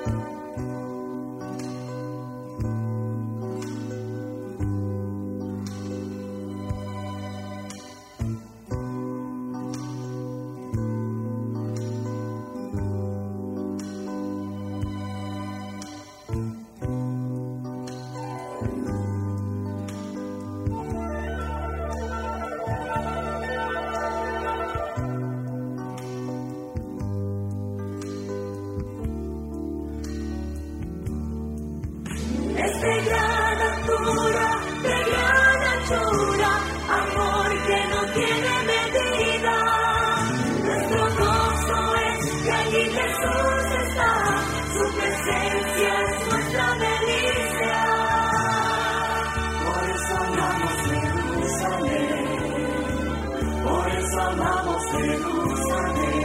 De gran altura, de gran anchura, amor que no tiene medida. Nuestro gozo es que allí Jesús está, su presencia es nuestra delicia. Por eso amamos Jerusalén, por eso amamos Jerusalén.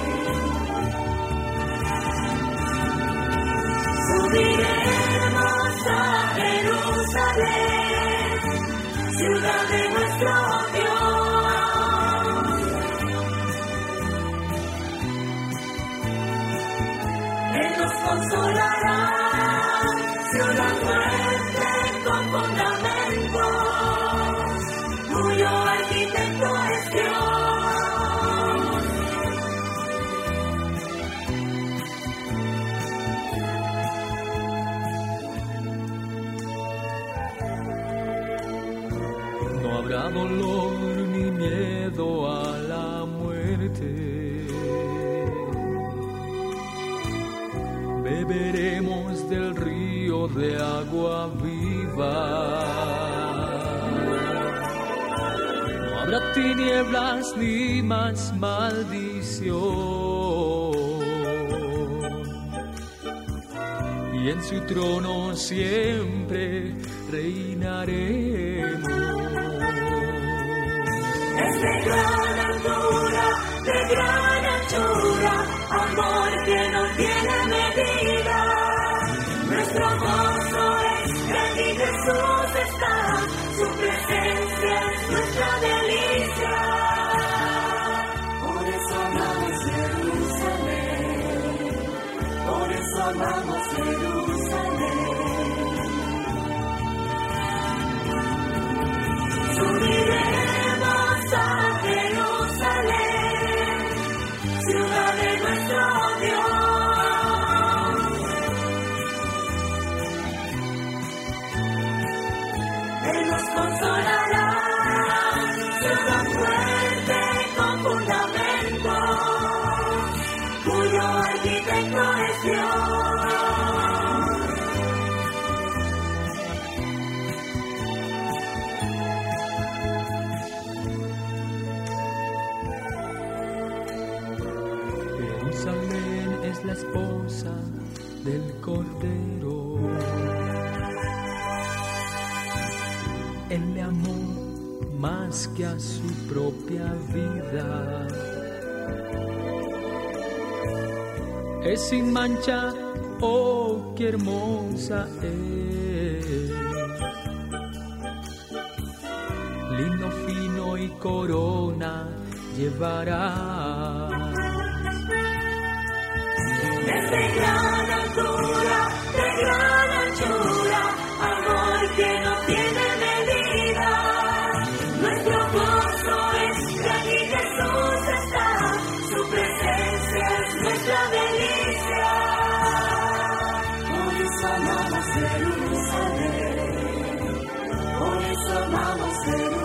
Subiremos a Jerusalén, ciudad de nuestro Dios. Él nos consolará, ciudad fuerte con fundamentos, cuyo arquitecto es Dios. No habrá dolor ni miedo a la muerte. Beberemos del río de agua viva. No habrá tinieblas ni más maldición. Y en su trono siempre reinaremos. Es de gran altura, de gran anchura, amor que no tiene medida. Nuestro gozo es que allí Jesús está, su presencia es nuestra delicia. Por eso amamos Jerusalén, por eso amamos Jerusalén. Subiremos a Jerusalén, ciudad de nuestro Dios. Él nos consolará, ciudad fuerte con fundamentos, cuyo arquitecto es Dios. Jerusalén es la esposa del Cordero. Él le amó más que a su propia vida. Es sin mancha, oh, qué hermosa es. Lino fino y corona llevará. De gran altura, de gran anchura, amor que no tiene medida. Nuestro gozo es que allí Jesús está, su presencia es nuestra delicia. Por eso amamos Jerusalén, por eso amamos Jerusalén.